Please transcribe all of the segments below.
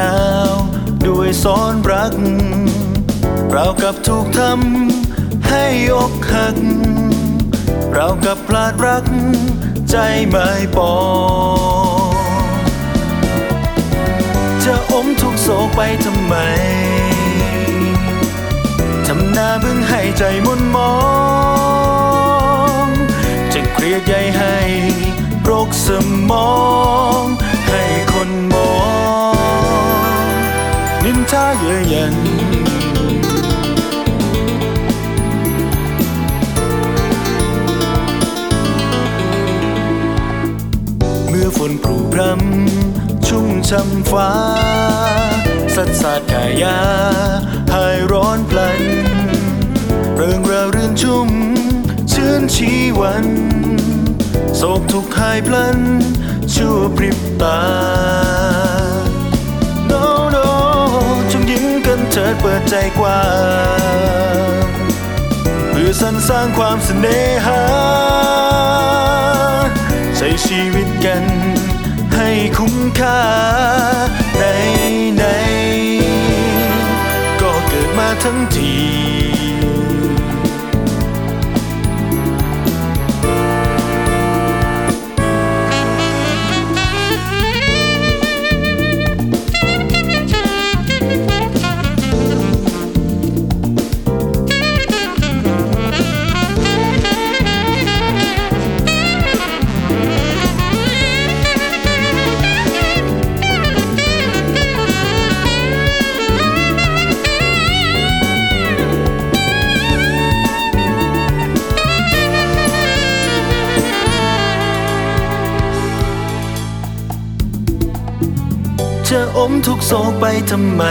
าวด้วยซ้อนรักเรากับถูกทำให้อกหักเรากับพลาดรักใจไม่ปองจะอมทุกโศกไปทำไมทำหน้าบึ้งให้ใจมุนมองจะเครียดใหญ่ให้โรคสมองให้คนมองนินทาเย้ยหยันเมื่อฝนปรู่พรำชุ่มช่ำฟ้าสัดสาดกายาหายร้อนพลันเริงรารื่นชุ่มชื่นชีวันโศกทุกข์หายพลันชั่วพริบตา No No จงยิ้มกันเถิดเปิดใจกว้างเพื่อสรรสร้างความเสน่หาใช้ชีวิตกันให้คุ้มค่าไหนก็เกิดมาทั้งทีจะอมทุกโศกไปทำไม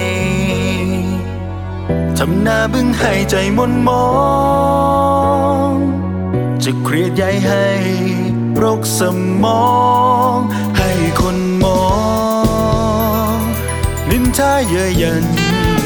ทำหน้าบึ้งให้ใจมนมองจะเครียดใหญ่ให้โรคสมองให้คนมองนินทาเย้ยหยัน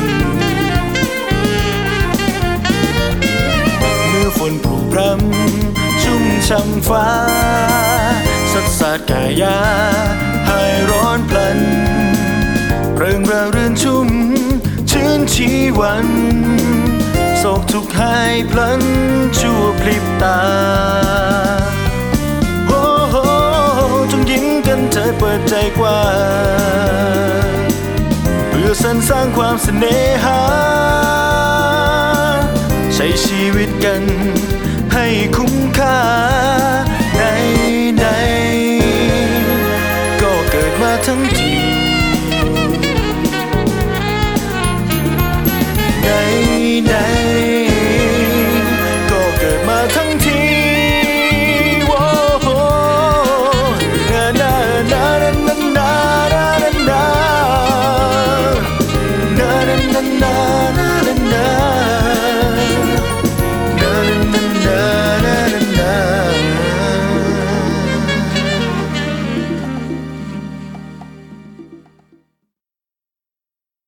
เมื่อฝนปรู่พรำชุ่มช่ำฟ้าสัดสาดกายาหายร้อนพลันเริงรารื่นชุ่มชื่นชีวันโศกทุกข์หายพลันชั่วพริบตาโอ้โหจงยิ้มกันเถิดเปิดใจกว้างเพื่อสรรสร้างความเสน่หาใช้ชีวิตกันให้คุ้มค่า